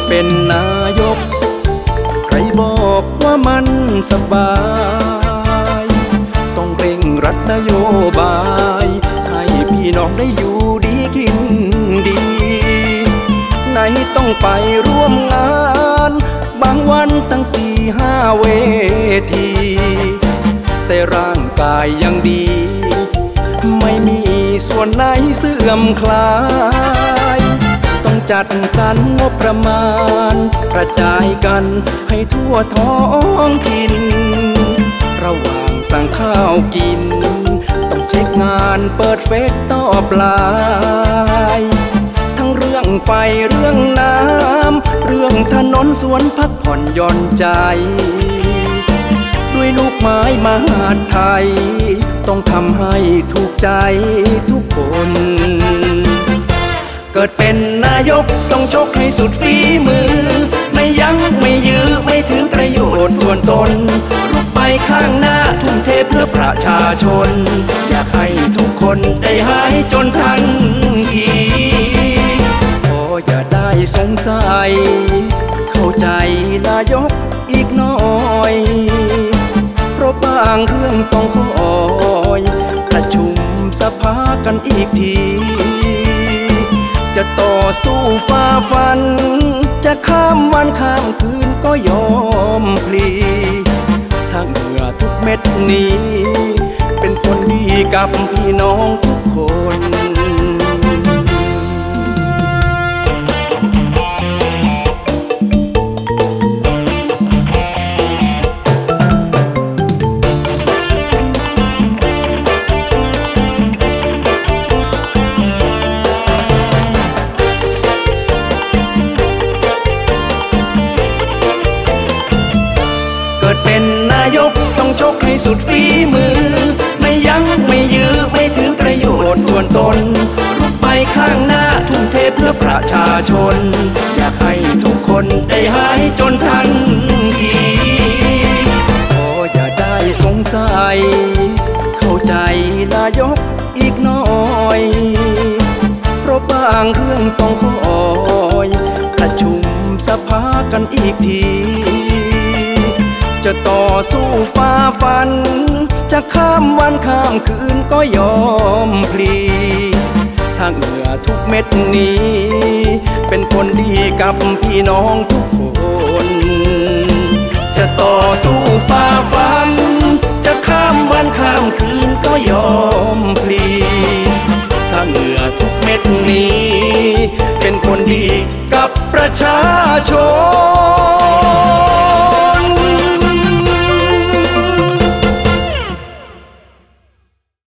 เป็นนายกใครบอกว่ามันสบายต้องเร่งรัดนโยบายให้พี่น้องได้อยู่ดีกินดีไหนต้องไปร่วมงานบางวันตั้ง4-5 เวทีแต่ร่างกายยังดีไม่มีส่วนไหนเสื่อมคลายต้องจัดสรรงบประมาณกระจายกันให้ทั่วท้องถิ่นระหว่างสั่งข้าวกินต้องเช็คงานเปิดเฟซตอบไลน์ทั้งเรื่องไฟเรื่องน้ำเรื่องถนนสวนพักผ่อนหย่อนใจด้วยลูกไม้มหาดไทยต้องทำให้ถูกใจทุกคนเกิดเป็นนายกต้องชกให้สุดฝีมือไม่ยั้งไม่ยื้อไม่ถึงประโยชน์ส่วนตนลุกไปข้างหน้าทุ่มเทเพื่อประชาชนอยากให้ทุกคนได้หายจนทันทีพออย่าได้สงสัยเข้าใจนายกอีกหน่อยเพราะบางเรื่องต้องคอยประชุมสภากันอีกทีจะต่อสู้ฝ่าฟันจะข้ามวันข้ามคืนก็ยอมพลีถ้าเหงื่อทุกเม็ดนี้เป็นผลดีกับพี่น้องทุกคนเป็นนายกต้องชกให้สุดฝีมือไม่ยั้งไม่ยื้อไม่ถึงประโยชน์ส่วนตนลุกไปข้างหน้าทุ่มเทเพื่อประชาชนอยากให้ทุกคนได้หายจนทันทีพออย่าได้สงสัยเข้าใจนายกอีกหน่อยเพราะบางเรื่องต้องคอยประชุมสภากันอีกทีจะต่อสู้ฝ่าฟันจะข้ามวันข้ามคืนก็ยอมพลีถ้าเหงื่อทุกเม็ดนี้เป็นผลดีกับพี่น้องทุกคนจะต่อสู้ฝ่าฟันจะข้ามวันข้ามคืนก็ยอมพลีถ้าเหงื่อทุกเม็ดนี้เป็นผลดีกับประชาชน